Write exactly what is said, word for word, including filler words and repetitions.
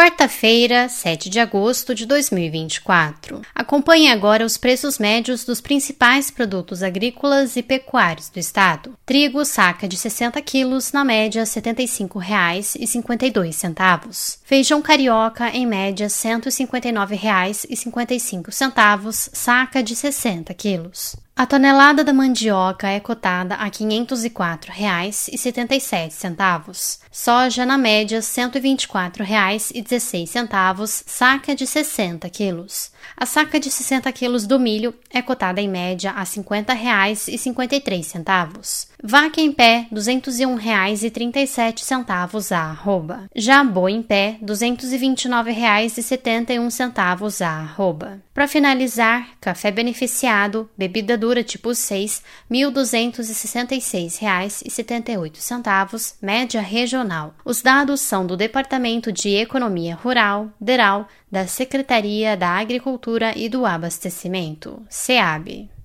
Quarta-feira, sete de agosto de dois mil e vinte e quatro. Acompanhe agora os preços médios dos principais produtos agrícolas e pecuários do estado. Trigo, saca de sessenta quilos, na média setenta e cinco reais e cinquenta e dois centavos. Feijão carioca, em média cento e cinquenta e nove reais e cinquenta e cinco centavos, saca de sessenta quilos. A tonelada da mandioca é cotada a quinhentos e quatro reais e setenta e sete centavos. Soja, na média, cento e vinte e quatro reais e dezesseis centavos, saca de sessenta quilos. A saca de sessenta quilos do milho é cotada em média a cinquenta reais e cinquenta e três centavos. Vaca em pé, duzentos e um reais e trinta e sete centavos a arroba. Já boi em pé, duzentos e vinte e nove reais e setenta e um centavos a arroba. Para finalizar, café beneficiado, bebida dura tipo seis, mil duzentos e sessenta e seis reais e setenta e oito centavos, média regional. Os dados são do Departamento de Economia Rural, DERAL, da Secretaria da Agricultura e do Abastecimento, SEAB.